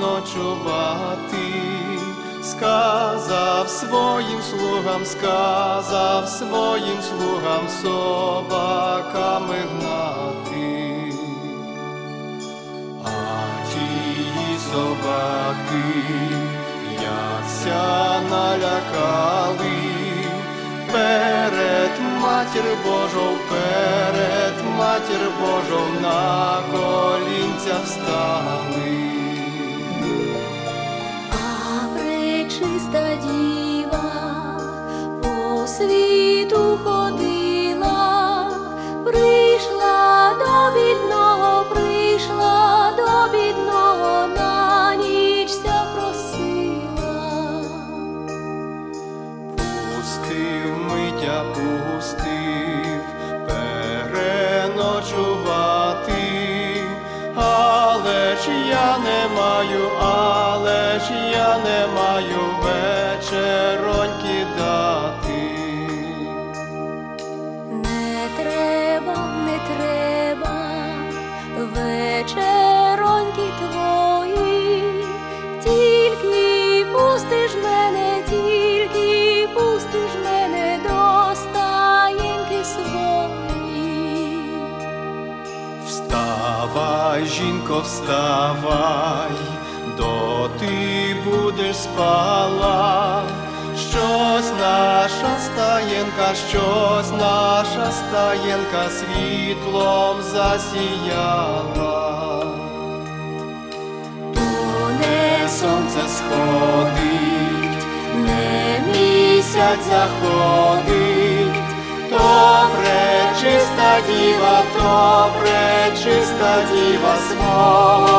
ночувати. Сказав своїм слугам собаками гнати. А тії собаки, якся налякали, перед Матір Божою на колінця встали. Пречиста діва по світу ходила, прийшла до бідного, на нічся просила. Пустив переночувати, але ж я не маю вечероньки дати. Не треба вечероньки твої, тільки пустиш мене до стаєньки свої. Вставай, жінко, вставай, доти будеш спала. Щось наша стаєнка світлом засіяла. То не сонце сходить, не місяць заходить, то пречиста діва свого